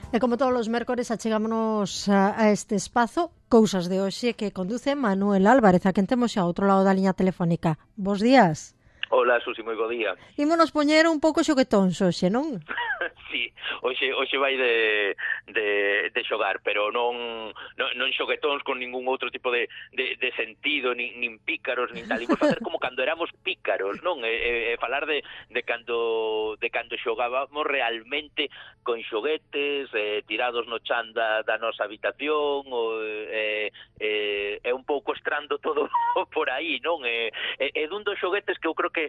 E como todos os mércores achegámonos a este espazo Cousas de hoxe que conduce Manuel Álvarez, a quen temos xa ao outro lado da liña telefónica. Bos días. Hola, Susi, moi bo día. Ímonos poñer un pouco xoguetóns hoxe, non? Sí, hoxe vai de xogar, pero non xoguetóns con ningún outro tipo de sentido, nin pícaros, nin tal. Imos facer como cando éramos pícaros, non? Falar de cando xogábamos realmente con xoguetes, tirados no chan da nosa habitación, un pouco estrando todo por aí, non? É dun dos xoguetes que eu creo que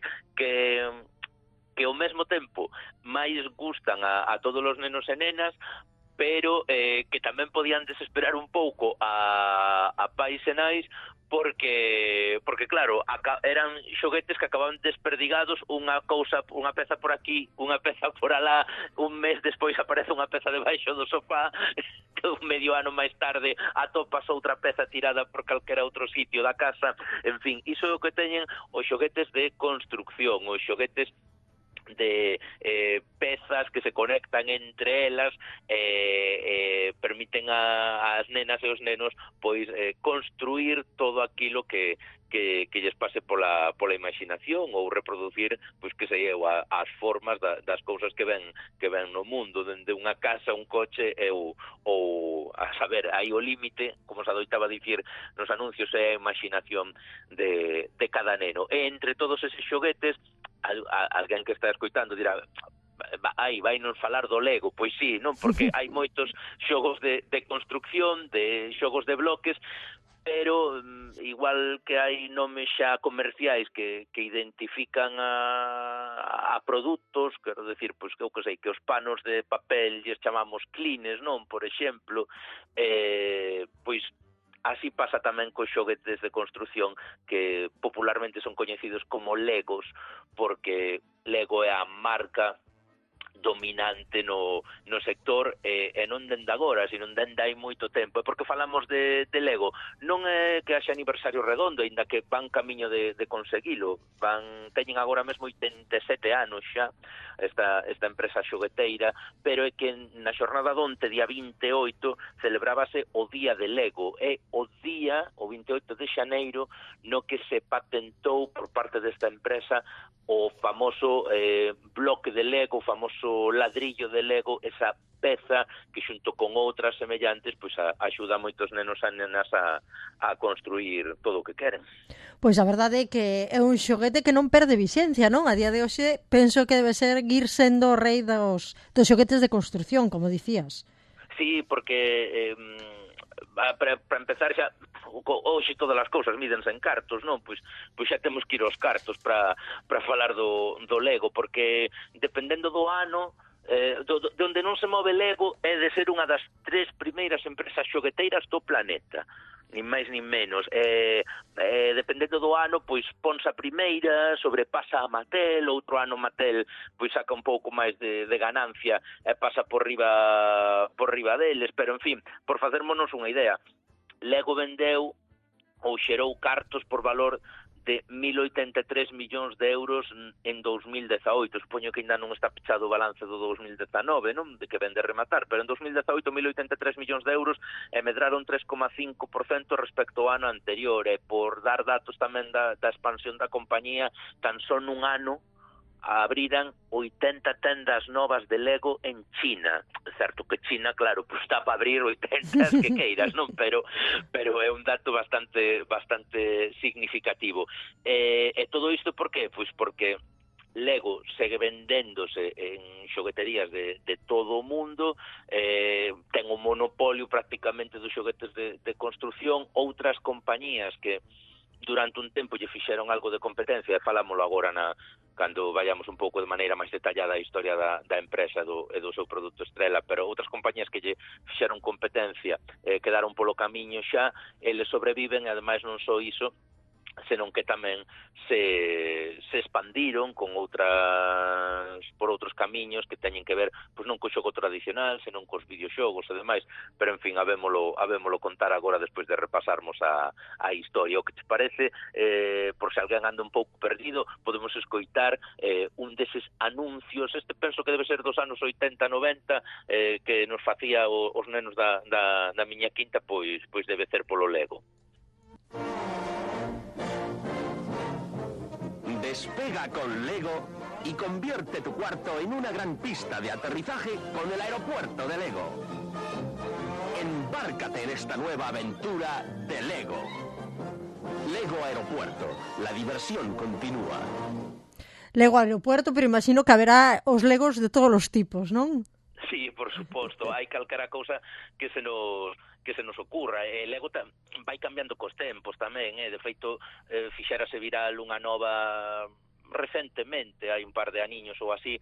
ao mesmo tempo máis gustan a todos os nenos e nenas, pero que tamén podían desesperar un pouco a pais e nais, porque claro, eran xoguetes que acababan desperdigados, unha peza por aquí, unha peza por alá, un mes despois aparece unha peza debaixo do sofá, un medio ano máis tarde atopas outra peza tirada por calquera outro sitio da casa. En fin, iso é o que teñen os xoguetes de construcción, os xoguetes de pezas que se conectan entre elas, permiten ás nenas e os nenos pois construir todo aquilo que lles pase pola imaginación, ou reproducir pois que sei eu as formas das cousas que ven no mundo, dende unha casa, un coche ou a saber, aí o límite, como se adoitaba dicir nos anuncios, é a imaginación de cada neno. E entre todos eses xoguetes, alguén que está escoitando dirá: vai nos falar do Lego. Pois sí, non? Porque hai moitos xogos de construcción, de xogos de bloques, pero igual que hai nomes xa comerciais que identifican a produtos, quero decir, pois que eu que sei, que os panos de papel lles chamamos clines, non? Por exemplo, pois así pasa tamén cos xoguetes de construcción que popularmente son coñecidos como Legos, porque Lego é a marca dominante no sector, e non dende agora, sino dende hai moito tempo. E porque falamos de Lego? Non é que haxa aniversario redondo, aínda que van camiño de conseguilo. Teñen agora mesmo 87 anos xa esta empresa xogueteira, pero é que na xornada donte, día 28, celebrábase o Día de Lego. É o día, o 28 de xaneiro, no que se patentou por parte desta empresa o famoso bloque de Lego, o famoso ladrillo de Lego, esa peza que xunto con outras semellantes pois axuda a moitos nenos e nenas a construir todo o que queren. Pois a verdade é que é un xoguete que non perde vixencia, non? A día de hoxe penso que debe seguir sendo o rei dos xoguetes de construcción, como dicías. Sí, porque para empezar xa hoxe todas as cousas mídense en cartos, non? Pois xa temos que ir aos cartos para falar do Lego, porque dependendo do ano, de onde non se move Lego é de ser unha das 3 primeiras empresas xogueteiras do planeta, nin máis nin menos. Dependendo do ano, pois ponse a primeira, sobrepasa a Mattel, outro ano Mattel pois saca un pouco máis de ganancia e pasa por riba deles, pero en fin, por facermonos unha idea, Lego vendeu ou xerou cartos por valor de 1.083 millóns de euros en 2018. Supoño que ainda non está pechado o balance do 2019, non? De que vende rematar, pero en 2018 1.083 millóns de euros e medraron 3,5% respecto ao ano anterior. E por dar datos tamén da expansión da compañía, tan só nun ano abriran 80 tendas novas de Lego en China. Certo que China, claro, pues está para abrir 80 que queiras, non? Pero é un dato bastante significativo. E todo isto por qué? Pois porque Lego segue vendéndose en xogueterías de todo o mundo, ten un monopolio prácticamente dos xoguetes de construcción. Outras compañías que durante un tempo lle fixeron algo de competencia, e falámoslo agora cando vayamos un pouco de maneira máis detallada a historia da empresa e do seu produto estrela, pero outras compañías que lle fixeron competencia quedaron polo camiño xa, eles sobreviven, e ademais non só iso, senón que tamén se expandiron con por outros camiños que teñen que ver pois non co xogo tradicional, senón cos videoxogos e demais, pero en fin, habémolo contar agora despois de repasarmos a historia. O que te parece, por se alguén anda un pouco perdido, podemos escoitar un deses anuncios, penso que debe ser dos anos 80-90, que nos facía os nenos da miña quinta, pois debe ser polo Lego. Despega con Lego y convierte tu cuarto en una gran pista de aterrizaje con el aeropuerto de Lego. Embárcate en esta nueva aventura de Lego. Lego Aeropuerto, la diversión continúa. Lego Aeropuerto, pero imagino que haberá os Legos de todos os tipos, non? Sí, por suposto, hai calquera cousa que se nos ocurra. Lego vai cambiando cos tempos tamén, de feito, fixérase viral unha nova recentemente, hai un par de aniños ou así,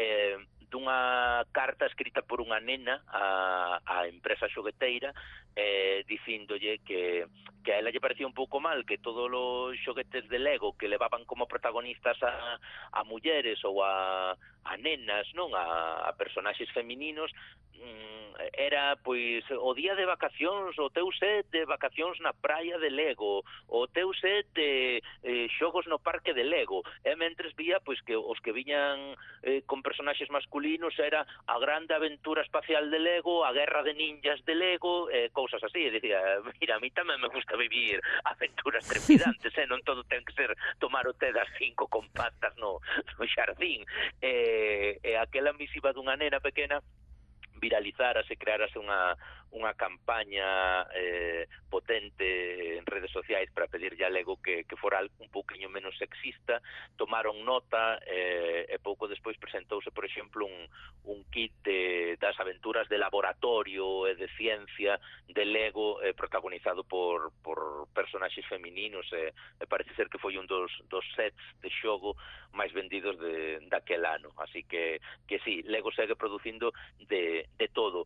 dunha carta escrita por unha nena á empresa xogueteira, dicíndolle que a ela lle parecía un pouco mal que todos os xoguetes de Lego que levaban como protagonistas a mulleres ou a nenas, non, a personaxes femininos, era, pois, o día de vacacións, o teu set de vacacións na praia de Lego, o teu set de xogos no parque de Lego, e mentres vía, pois, que os que viñan con personaxes masculinos era a grande aventura espacial de Lego, a guerra de ninjas de Lego, cousas así, e dicía, mira, a mí tamén me gusta vivir aventuras trepidantes, non todo ten que ser tomar o té das 5 compactas no xardín, e aquela misiva dunha nena pequena viralizarase, crearase unha campaña potente en redes sociais para pedirlle a Lego que fora un pouquiño menos sexista. Tomaron nota e pouco despois presentouse, por exemplo, un kit das aventuras de laboratorio e de ciencia de Lego protagonizado por personaxes femininos, e parece ser que foi un dos sets de xogo máis vendidos daquel ano. Así que sí, Lego segue producindo de todo.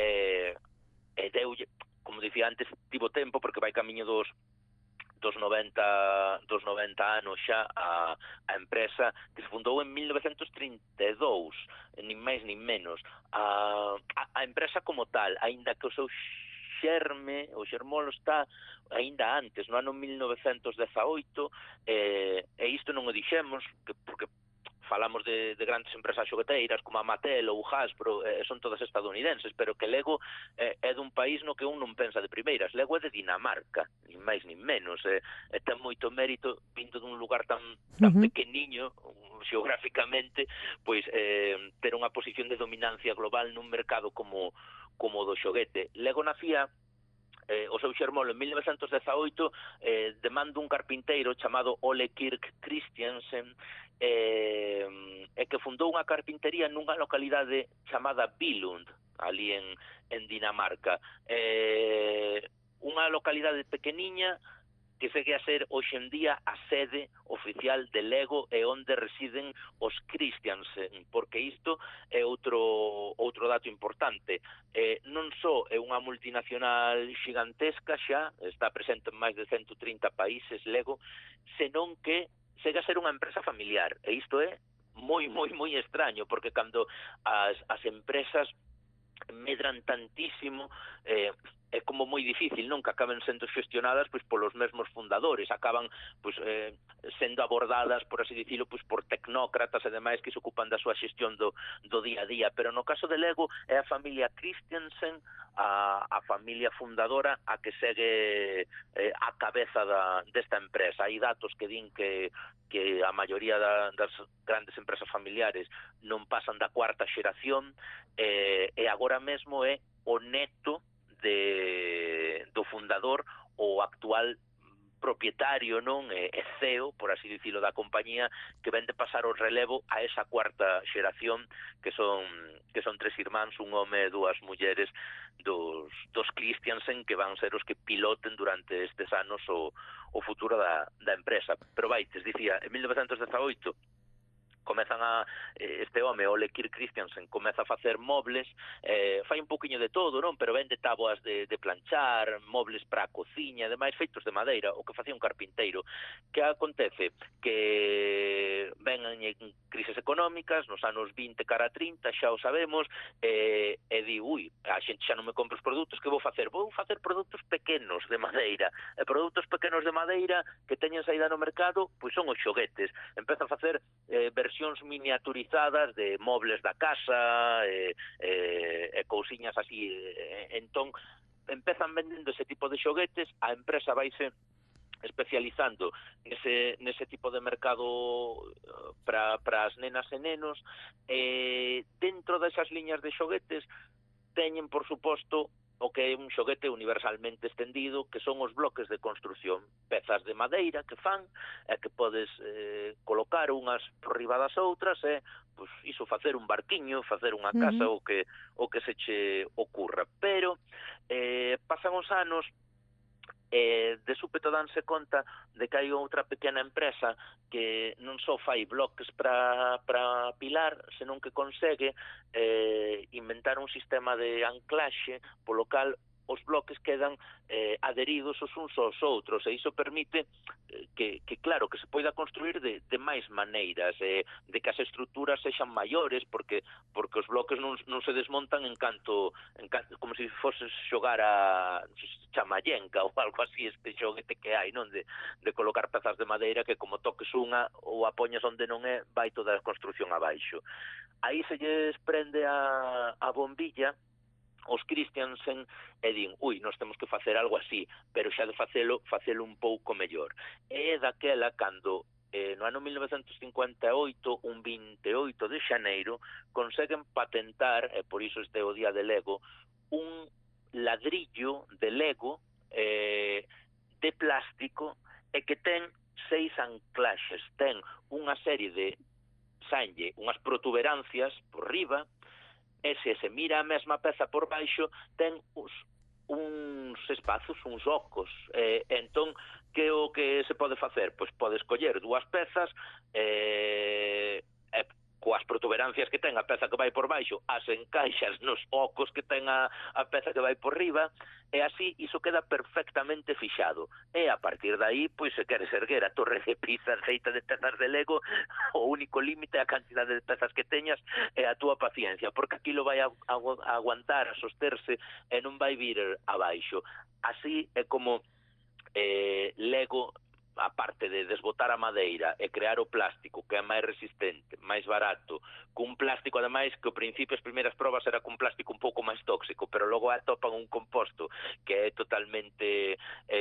Deulle, como dicía antes, tivo tempo porque vai camiño dos 90 anos xa a empresa, que se fundou en 1932, nin máis nin menos. A empresa como tal, aínda que o seu o xermolo está aínda antes, no ano 1918, e isto non o dixemos, porque falamos de grandes empresas xogueteiras como a Mattel ou Hasbro, son todas estadounidenses, pero que Lego é dun país no que un non pensa de primeiras. Lego é de Dinamarca, nin máis nin menos, e ten moito mérito vindo dun lugar tan pequeniño xeográficamente, pois ter unha posición de dominancia global nun mercado como o do xoguete. Lego nacía o seu xermolo en 1918 de man dun carpinteiro chamado Ole Kirk Christiansen, e que fundou unha carpintería nunha localidade chamada Billund, ali en Dinamarca. Unha localidade pequeniña que segue a ser hoxe en día a sede oficial de Lego e onde residen os Christiansen, porque isto é outro dato importante. Non só é unha multinacional xigantesca xa, está presente en máis de 130 países Lego, senón que segue a ser unha empresa familiar, e isto é moi, moi, moi extraño, porque cando as empresas medran tantísimo, é como moi difícil, non, que acaben sendo xestionadas pois polos mesmos fundadores, acaban pois sendo abordadas, por así dicilo, pois por tecnócratas e demais que se ocupan da súa xestión do día a día, pero no caso de Lego é a familia Christiansen, a familia fundadora a que segue a cabeza desta empresa. Hai datos que din que a maioría das grandes empresas familiares non pasan da cuarta xeración, e agora mesmo é o neto do fundador, o actual propietario, non, e CEO, por así dicilo, da compañía, que ven de pasar o relevo a esa cuarta xeración, que son 3 irmáns, un home e 2 mulleres dos Christiansen, que van ser os que piloten durante estes anos o futuro da empresa. Pero vai, te dicía, en 1918 comezan este home, Ole Kirk Christiansen, comeza a facer mobles, fai un poquinho de todo, non? Pero vende táboas de planchar, mobles para a cociña, ademais feitos de madeira, o que facía un carpinteiro. Que acontece? Que ven en crises económicas, nos anos 20 cara a 30, xa o sabemos, e di, a xente xa non me compra os produtos, que vou facer? Vou facer produtos pequenos de madeira, e produtos pequenos de madeira que teñen saída no mercado, pois son os xoguetes. Empeza a facer versións miniaturizadas de mobles da casa e cousiñas así. Entón, empezan vendendo ese tipo de xoguetes, a empresa vaise especializando nese tipo de mercado para as nenas e nenos. Dentro desas liñas de xoguetes teñen, por suposto, o que é un xoguete universalmente estendido, que son os bloques de construción, pezas de madeira que fan, e que podes colocar unhas por riba das outras, e pois, iso, facer un barquiño, facer unha casa, o que se che ocurra. Pero pasan os anos, de súpeto danse conta de que hai outra pequena empresa que non só fai bloques para pilar, senón que consegue inventar un sistema de anclaxe polo cal os bloques quedan adheridos os uns aos outros, e iso permite que claro, que se poida construir de máis maneiras, de que as estruturas sexan maiores, porque os bloques non se desmontan en canto como se foses xogar a chamallenca ou algo así, este xoguete que hai, non, de colocar pezas de madeira que como toques unha ou a poñas onde non é, vai toda a construción abaixo. Aí se lles prende a bombilla os Christiansen e din, nós temos que facer algo así, pero xa de facelo un pouco mellor. E daquela, cando no ano 1958, un 28 de xaneiro, conseguen patentar, e por iso este é o día de Lego, un ladrillo de Lego de plástico e que ten 6 anclaxes, ten unha serie de sanlle, unhas protuberancias por riba, e se mira a mesma peza por baixo, ten uns espazos, uns ocos. Entón, que o que se pode facer? Pois pode escoller dúas pezas, coas protuberancias que ten a peza que vai por baixo, as encaixas nos ocos que ten a peza que vai por riba, e así iso queda perfectamente fixado. E a partir de aí, pois se queres erguer a torre de Pisa feita de pezas de Lego, o único límite é a cantidade de pezas que teñas e a túa paciencia, porque aquilo vai a aguantar, a sosterse e non vai vir abaixo. Así é como Lego, aparte de desbotar a madeira e crear o plástico, que é máis resistente, máis barato, cun plástico, ademais, que ao principio as primeiras probas era cun plástico un pouco máis tóxico, pero logo atopan un composto que é totalmente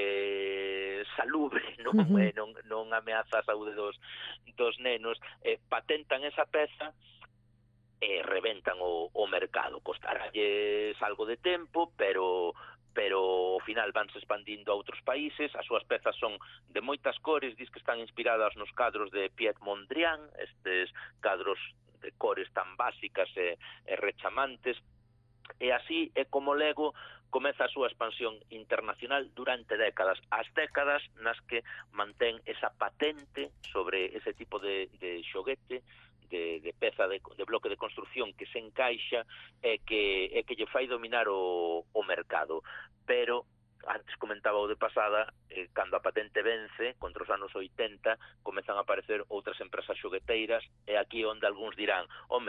salubre, non ameaza a saúde dos nenos, patentan esa peza e reventan o mercado. Costaralles algo de tempo, pero ao final vanse expandindo a outros países. As súas pezas son de moitas cores, dis que están inspiradas nos cadros de Piet Mondrian, estes cadros de cores tan básicas e rechamantes, e así é como Lego comeza a súa expansión internacional durante décadas, as décadas nas que mantén esa patente sobre ese tipo de xoguete, de peza de bloque de construción que se encaixa e que lle fai dominar o mercado. Pero antes comentaba o de pasada, cando a patente vence, contra os anos 80, comezan a aparecer outras empresas xogueteiras, e aquí onde algúns dirán,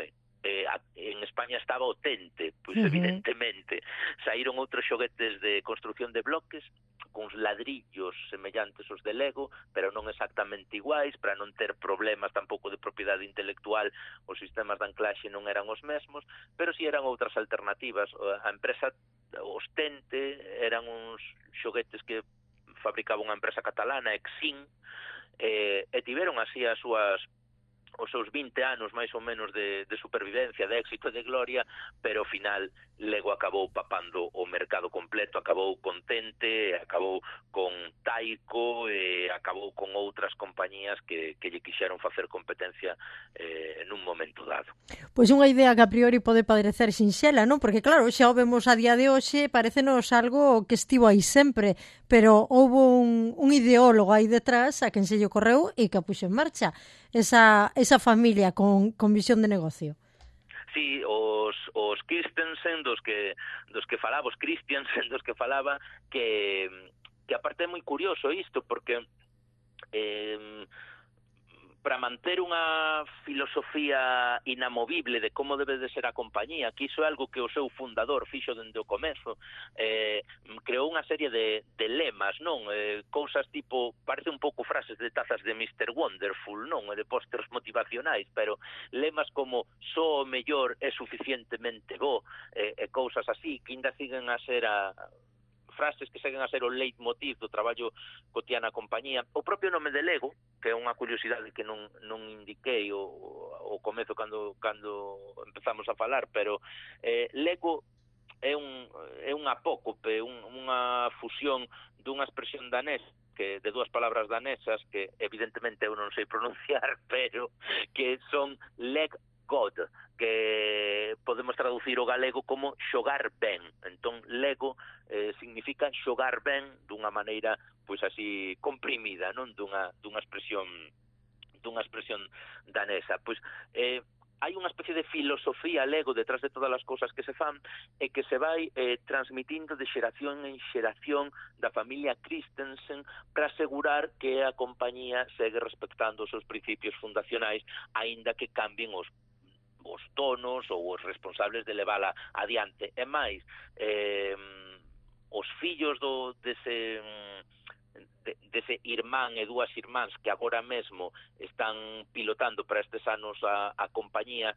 en España estaba o Tente, pois evidentemente saíron outros xoguetes de construción de bloques cuns ladrillos semellantes aos de Lego, pero non exactamente iguais, para non ter problemas tampouco de propiedade intelectual. Os sistemas de anclaxe non eran os mesmos, pero si eran outras alternativas. A empresa, os Tente, eran uns xoguetes que fabricaba unha empresa catalana, Exin, e tiveron así os seus 20 anos máis ou menos de supervivencia, de éxito e de gloria, pero ao final Lego acabou papando o mercado completo, acabou con Tente, acabou con Taiko, acabou con outras compañías que lle quixeron facer competencia nun momento dado. Pois unha idea que a priori pode parecer sinxela, non? Porque claro, xa o vemos a día de hoxe, parecenos algo que estivo aí sempre, pero houve un ideólogo aí detrás a quen se lle ocorreu e que a puxo en marcha. esa familia con visión de negocio. Sí, os Christensen dos que falaba, os Christiansen dos que falaba, que aparte é moi curioso isto, porque para manter unha filosofía inamovible de como debe de ser a compañía, que iso é algo que o seu fundador fixo dende o comezo, creou unha serie de lemas, non? Cousas tipo, parece un pouco frases de tazas de Mr. Wonderful, non? De pósters motivacionais, pero lemas como só o mellor é suficientemente bo, e cousas así, que ainda siguen a ser frases que seguen a ser o leitmotiv do traballo cotidiano na compañía. O propio nome de Lego, que é unha curiosidade que non indiquei o comezo cando empezamos a falar, pero Lego é un apócope, unha fusión dunha expresión danesa, que de dúas palabras danesas que evidentemente eu non sei pronunciar, pero que son leg God, que podemos traducir o galego como xogar ben. Entón, Lego significa xogar ben dunha maneira, pois así, comprimida, non? Dunha expresión danesa. Pois hai unha especie de filosofía Lego detrás de todas as cousas que se fan e que se vai transmitindo de xeración en xeración da familia Christensen para asegurar que a compañía segue respectando os seus principios fundacionais, aínda que cambien os donos ou os responsables de levala adiante. E máis, os fillos dese irmán e dúas irmáns que agora mesmo están pilotando para estes anos a compañía,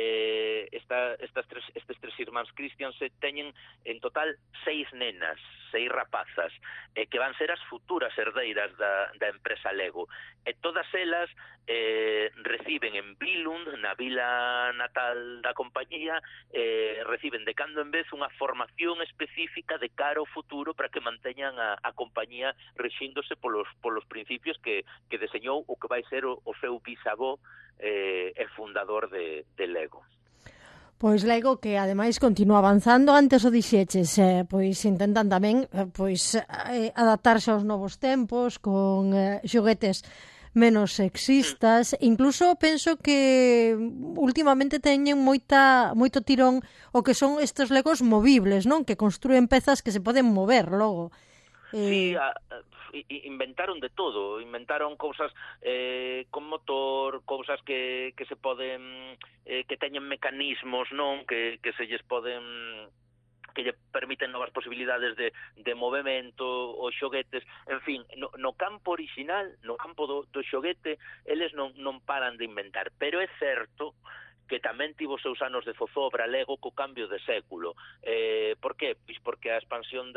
estes tres irmáns Christiansen teñen en total 6 nenas, 6 rapazas, que van ser as futuras herdeiras da empresa Lego. E todas elas reciben en Billund, na vila natal da compañía, reciben de cando en vez unha formación específica de cara ao futuro para que manteñan a compañía rexíndose polos principios que deseñou o que vai ser o seu bisavó e fundador de Lego. Pois Lego que ademais continúa avanzando, antes o dixeches, pois intentan tamén adaptarse aos novos tempos con xoguetes menos sexistas, incluso penso que últimamente teñen moito tirón o que son estes Legos movibles, non? Que construen pezas que se poden mover logo. Sí, inventaron de todo, inventaron cousas con motor, cousas que se poden, que teñen mecanismos, non? Que se lles poden, que lle permiten novas posibilidades de movemento, os xoguetes, en fin, no campo original, no campo do xoguete, eles non paran de inventar, pero é certo que tamén tivo os seus anos de zozobra Lego co cambio de século. Por qué? Pois porque a expansión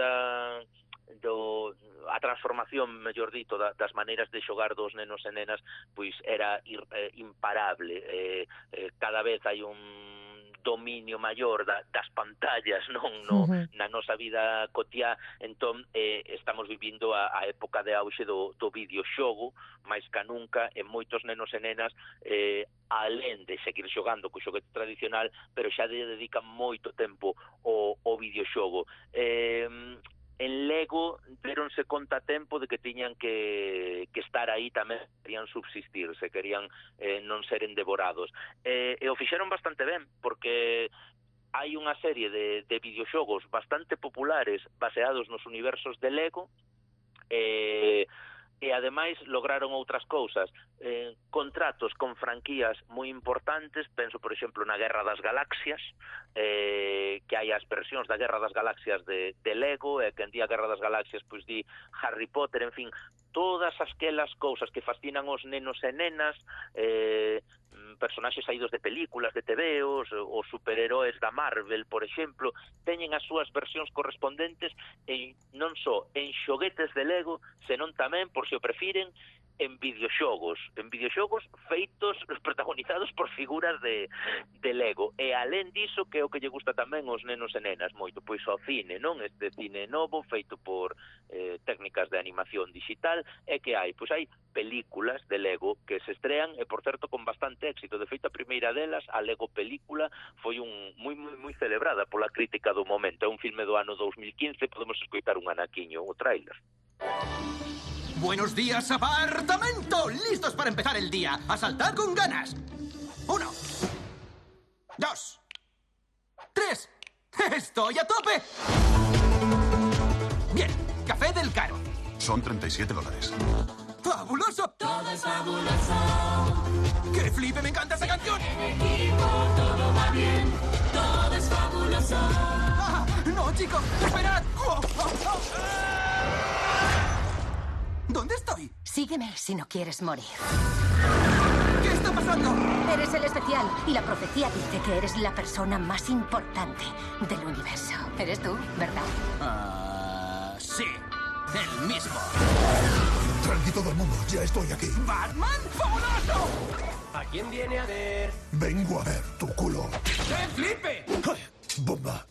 a transformación, mellor dito, das maneiras de xogar dos nenos e nenas, pois era imparable. Cada vez hai un dominio maior das pantallas, non? Na nosa vida cotiá, entón estamos vivindo a época de auxe do videoxogo, máis ca nunca, e moitos nenos e nenas alén de seguir xogando co xoguete tradicional, pero xa dedican moito tempo ao videoxogo. En Lego deronse conta a tempo de que tiñan que estar aí tamén, querían subsistir, se querían non seren devorados. E o fixeron bastante ben, porque hai unha serie de videoxogos bastante populares baseados nos universos de Lego, e ademais lograron outras cousas, contratos con franquías moi importantes, penso por exemplo na Guerra das Galaxias, que hai as versións da Guerra das Galaxias de Lego, e que en día Guerra das Galaxias pois di Harry Potter, en fin, todas aquelas cousas que fascinan os nenos e nenas, personaxes saídos de películas, de tebeos, os superheróis da Marvel, por exemplo, teñen as súas versións correspondentes non só en xoguetes de Lego, senón tamén, por se o prefiren, en videoxogos feitos, protagonizados por figuras de Lego. E alén diso, que é o que lle gusta tamén aos nenos e nenas moito, pois ao cine, non? Este cine novo feito por técnicas de animación digital, e que hai? Pois hai películas de Lego que se estrean, e por certo con bastante éxito. De feito, a primeira delas, a Lego película, foi moi celebrada pola crítica do momento. É un filme do ano 2015, podemos escoitar un anaquiño, o tráiler. Buenos días, apartamento. Listos para empezar el día. A saltar con ganas. 1, 2, 3. Estoy a tope. Bien, café del Caro. Son $37. ¡Fabuloso! Todo es fabuloso. ¡Qué flipe! ¡Me encanta esa canción! En equipo todo va bien. Todo es fabuloso. ¡Ah! ¡No, chicos! ¡Esperad! ¿Dónde estoy? Sígueme si no quieres morir. ¿Qué está pasando? Eres el especial y la profecía dice que eres la persona más importante del universo. Eres tú, ¿verdad? Sí. El mismo. Tranqui todo el mundo, ya estoy aquí. ¿Batman? ¡Fabuloso! ¿A quién viene a ver? Vengo a ver tu culo. ¡Qué flipe! ¡Ay! ¡Bomba!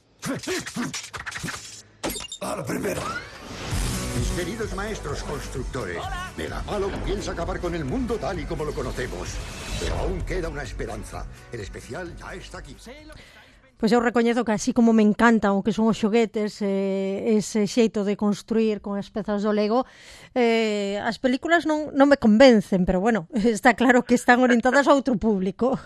¡A la primera! Mis queridos maestros constructores, Megapalo piensa acabar con el mundo tal y como lo conocemos. Pero aún queda una esperanza. El especial ya está aquí. Pois eu recoñezo que así como me encantan o que son os xoguetes, ese xeito de construir con as pezas do Lego, as películas non me convencen, pero bueno, está claro que están orientadas a outro público.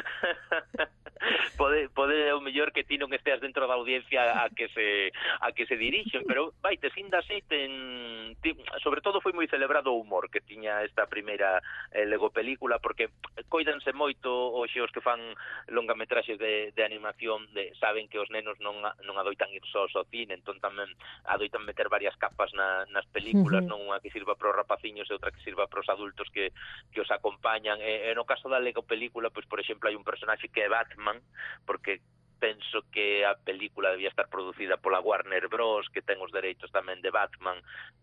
Pode o mellor que ti non esteas dentro da audiencia a que se dirixen, pero vaite, sin da xeite sobre todo foi moi celebrado o humor que tiña esta primeira Lego película, porque coidanse moito hoxe os que fan longametraxes de animación, saben que os nenos non adoitan ir sós ao cine, entón tamén adoitan meter varias capas nas películas, non unha que sirva para os rapaciños e outra que sirva para os adultos que os acompañan. E no caso da Lego película, pois por exemplo, hai un personaxe que é Batman, porque penso que a película debía estar producida pola Warner Bros, que ten os dereitos tamén de Batman,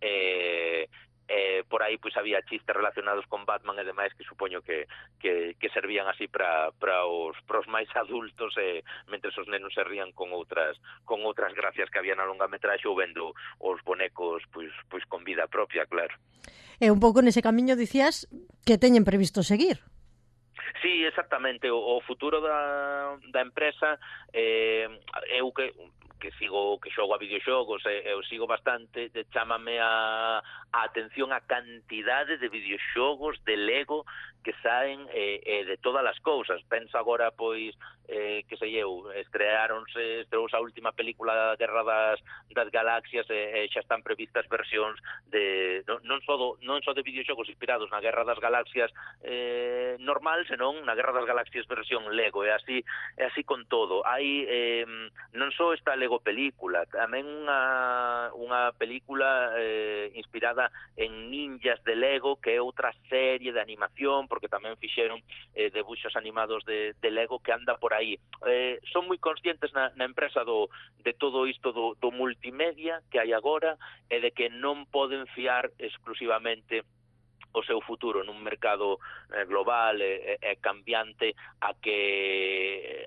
por aí pois había chistes relacionados con Batman e demais que supoño que servían así para os máis adultos, mentres os nenos se rían con outras gracias que había na longametraxe ou vendo os bonecos pois con vida propia, claro. E un pouco nese camiño dicías que teñen previsto seguir. Sí, exactamente, o futuro da empresa, eu que xogo a videoxogos, eu sigo bastante, chámame a atención a cantidade de videoxogos de Lego que saen de todas as cousas. Penso agora, pois, que sei eu, estreouse a última película da Guerra das Galaxias e xa están previstas versións non só de videoxogos inspirados na Guerra das Galaxias normal, senón na Guerra das Galaxias versión Lego, e así con todo. Hai non só esta Lego película, tamén unha película inspirada en ninjas de Lego, que é outra serie de animación, porque tamén fixeron debuxos animados de Lego que anda por aí. Son moi conscientes na empresa de todo isto do multimedia que hai agora e de que non poden fiar exclusivamente o seu futuro nun mercado global e cambiante a que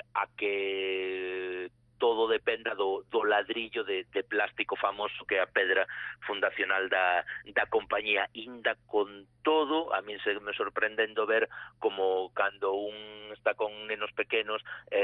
todo dependa do ladrillo de plástico famoso que é a pedra fundacional da compañía. Inda con todo, a min me sorprendendo ver como cando un está con nenos pequenos,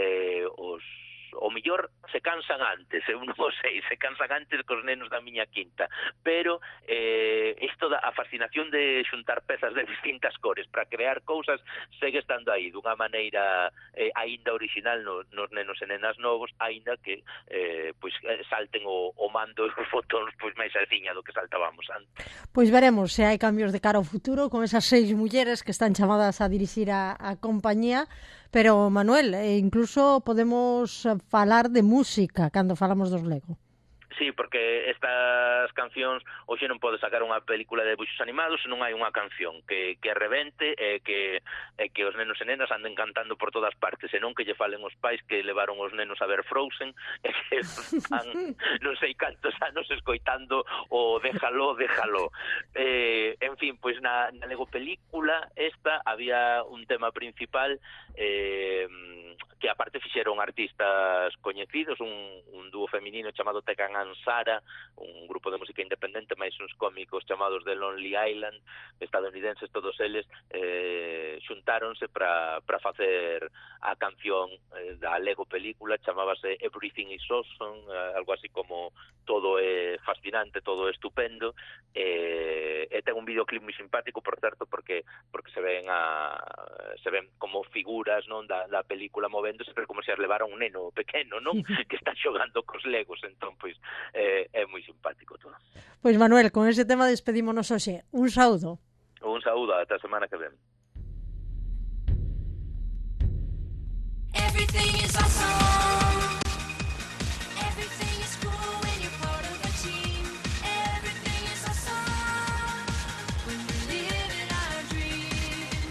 o mellor se cansan antes, eu non o sei, se cansan antes cos nenos da miña quinta, pero isto a fascinación de xuntar pezas de distintas cores para crear cousas segue estando aí dunha maneira aínda original nos nenos e nenas novos, aínda que pois salten o mando e os botóns pois máis alciña do que saltábamos antes. Pois veremos se hai cambios de cara ao futuro con esas 6 mulleres que están chamadas a dirixir a compañía. Pero, Manuel, incluso podemos falar de música cando falamos dos Lego. Sí, porque estas cancións hoxe non pode sacar unha película de debuxos animados se non hai unha canción que rebente e que os nenos e nenas anden cantando por todas partes, senón que lle falen os pais que levaron os nenos a ver Frozen e que van non sei cantos anos escoitando o déjalo. En fin, pois na Lego película esta había un tema principal que aparte fixeron artistas coñecidos, un dúo feminino chamado Tekken Ansara, un grupo de música independente, máis uns cómicos chamados The Lonely Island, estadounidenses todos eles, xuntáronse para facer a canción da Lego película, chamábase Everything is Awesome, algo así como todo é fascinante, todo é estupendo, e ten un videoclip moi simpático, por certo, porque se ven como figuras, non, da película movéndose, pero como se as levara un neno pequeno, non, que está xogando cos Legos, entón, pois, é moi simpático todo. Pois, Manuel, con ese tema despedímonos hoxe. Un saúdo. Un saúdo, ata a semana que ven. Everything is awesome. Everything is cool when you're part of a team. Everything is awesome when we're living our dream.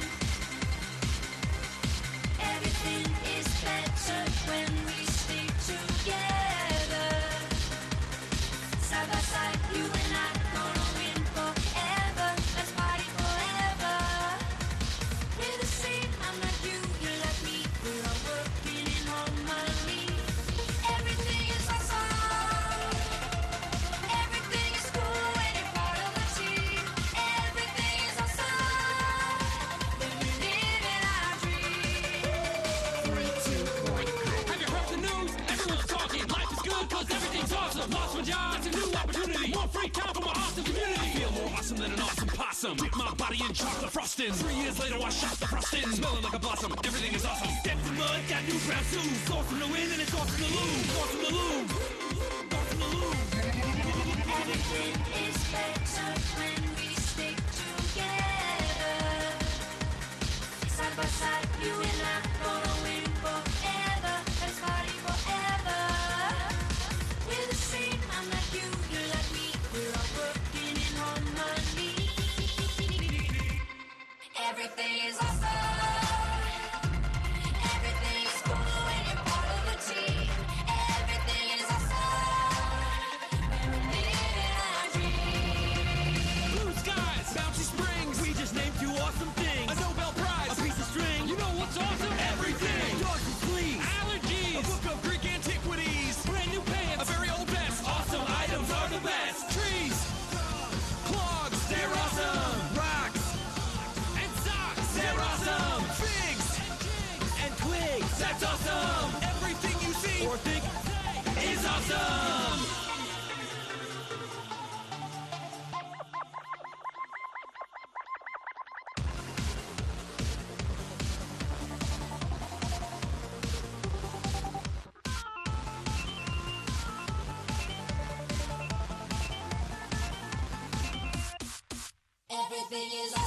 Everything is better when we stick together. Side by side, you and I gonna win forever. Let's party forever. We're the same, I'm like you, you're like me. We're all working in harmony. Everything is awesome. Everything is cool when you're part of a team. Everything is awesome when we're living our dream. 3, 2, 1. Have you heard the news? Everyone's talking. Life is good cause everything's awesome. Lost my job, it's a new opportunity. More free time for my awesome community. Feel more awesome than an awesome possum. Dip my body in chocolate frosting. 3 years later I shot the frosting. Smelling like a blossom. Everything is awesome. Stepped in mud, got new brown shoes. Awesome to win and it's awesome to lose. Awesome to lose. Awesome to lose. Everything is better when we stick together. Side by side, you and I gonna win forever. Let's party forever. We're the same, I'm like you, you're like me. We're all working in harmony. Everything is awesome. Everything is cool when you're part of a team. Everything is awesome when we're living our dream. Blue skies, bouncy springs. We just named 2 awesome things. A Nobel Prize, a piece of string. You know what's awesome? Everything. Dogs and fleas, allergies, a book of Greek antiquities, brand new pants, a very old vest. Awesome items are the best. Trees, clogs, they're awesome. Rocks and socks, they're awesome. Figs and twigs, that's awesome. Everything you see or think is awesome. Everything is